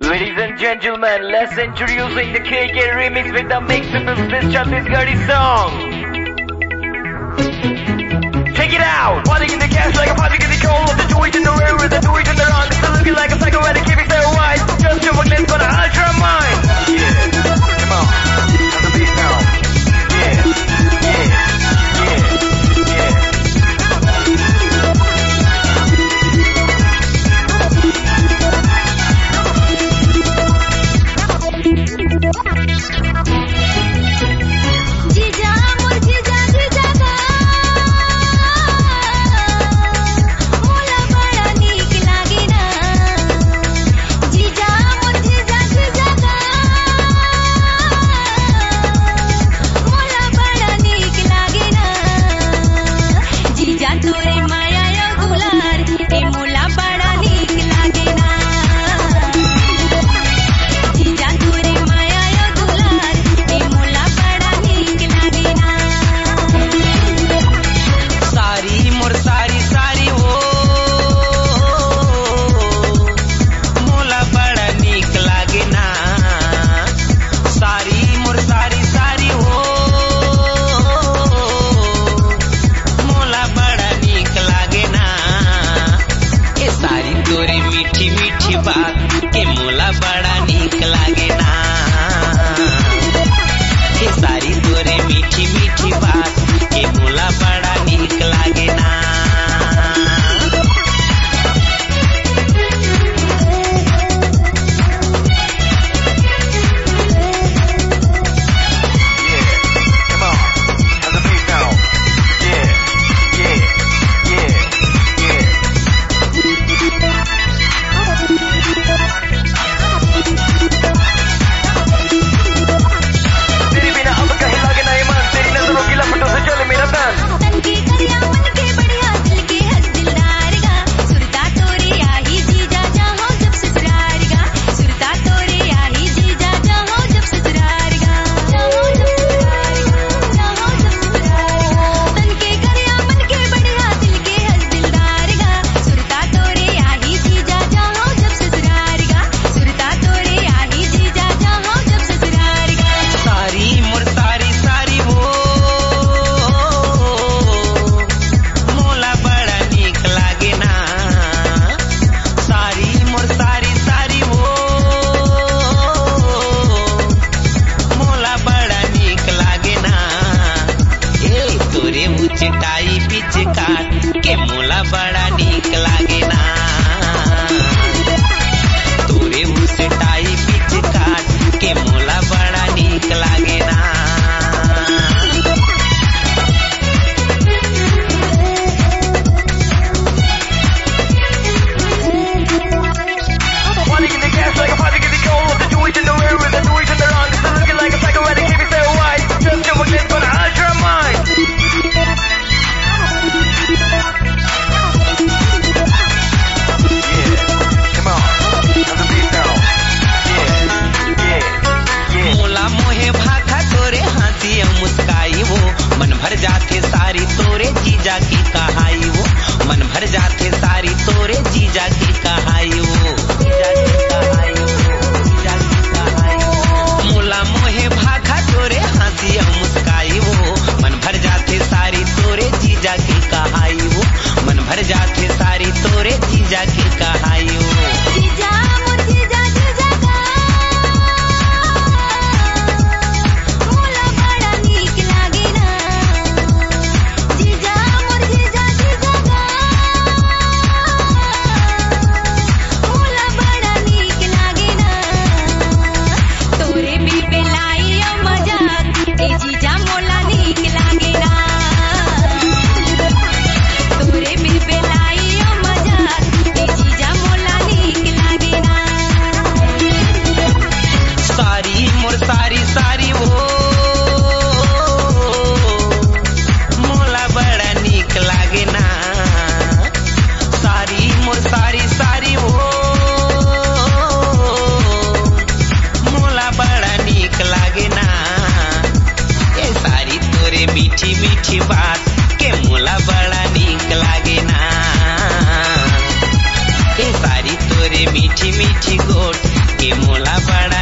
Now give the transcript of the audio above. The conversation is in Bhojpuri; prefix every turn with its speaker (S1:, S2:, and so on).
S1: Ladies and gentlemen, let's introducing the KK remix with the mix of this Chhattisgarhi song. Check it out! Falling in the cash like a party in the cold. The do it in the rear with the do it in the wrong. Still looking like a psychotic, keeping their wise. Just your fuck, let's go to ultra mind. Yeah, come on, have the beat now. Yeah, yeah, yeah, yeah.
S2: जीजा मोर जीजा जीजा गा मोला बड़ा नीक लागे ना जीजा मोर जीजा जीजा गा मोला बड़ा नीक लागे ना जीजा तोरे माया यो गुलार ए मोला बड़ा नीक लागे ना जीजा तोरे माया यो गुलार ए मोला बड़ा नीक लागे ना
S3: सारी मोर सारी सारी हो मोला बड़ा नीक लागे ना सारी मोर सारी सारी हो मोला बड़ा नीक लागे ना ए सारी तोरी मीठी मीठी बात के मोला बड़ा नीक लागे ना ए सारी तोरे मीठी मीठी बात के मोला बड़ा नीक लागे ना
S1: Yeah, come on, have the beat now. Yeah, yeah, yeah, yeah. तेरी बिना अब कहीं लागे ना ईमान, तेरी नजरों की लपटों से चले मेरा तन।
S2: तन के करिया मन के बढ़िया दिल के हंस दिलदार गा सुरता तोरे आही जीजा जाहो जब ससुरार गा सुरता तोरे आही जीजा जाहो जब ससुरार गा जाहो जब ससुरार गा जाहो जब ससुरार गा तन के करिया मन के बढ़िया दिल के हंस दिलदार गा सुरता तोरे आही जीजा जाहो जब ससुरार गा सुरता तोरे आही जीजा जाहो जब ससुरार गा
S3: सारी मोर सारी सारी हो मोला बड़ा नीक लागे ना सारी मोर सारी सारी हो मोला बड़ा नीक लागे ना ए तोरे उचटाई बीच काट के मोला बड़ा नीक लागे ना तोरे उचटाई बीच काट के मोला बड़ा नीक लागे ना
S1: Falling in the gas like a party in the cold. The do it in the rear with the do it in the wrong. Still looking like a psychotic, keeping their wise. Just your fuck, let's go to ultra mind. Yeah, come on, have the beat now. Yeah, yeah, yeah.
S3: मोला मोहे भाखा तोरे हंसी मुस्काई वो मन भर जाते सारी तोरे जीजा की कहाई वो मन भर जाते सारी तोरे जीजा की कहाई वो जीजा की कहाई वो जीजा की कहाई वो मोला मोहे भाखा तोरे हंसी मुस्काई वो मन भर जाते सारी तोरे जीजा की कहाई वो मन भर जाते सारी तोरे जीजा की कहाई वो
S2: जीजा मोर जीजा जीजा गा मोला बड़ा नीक लागे ना जीजा मोर जीजा जीजा गा मोला बड़ा नीक लागे ना तोरे भी बेलाई मजाक ए जीजा मोला नीक लागे ना तोरे भी बेलाई मजाक ए जीजा मोला नीक लागे ना
S3: सारी मोर सारी सारी हो मोला बड़ा नीक लागे ना सारी मोर सारी सारी हो मोला बड़ा नीक लागे ना ए सारी तोरे मीठी मीठी बात के मोला बड़ा नीक लागे ना ए सारी तोरे मीठी मीठी गोट ए मोला बड़ा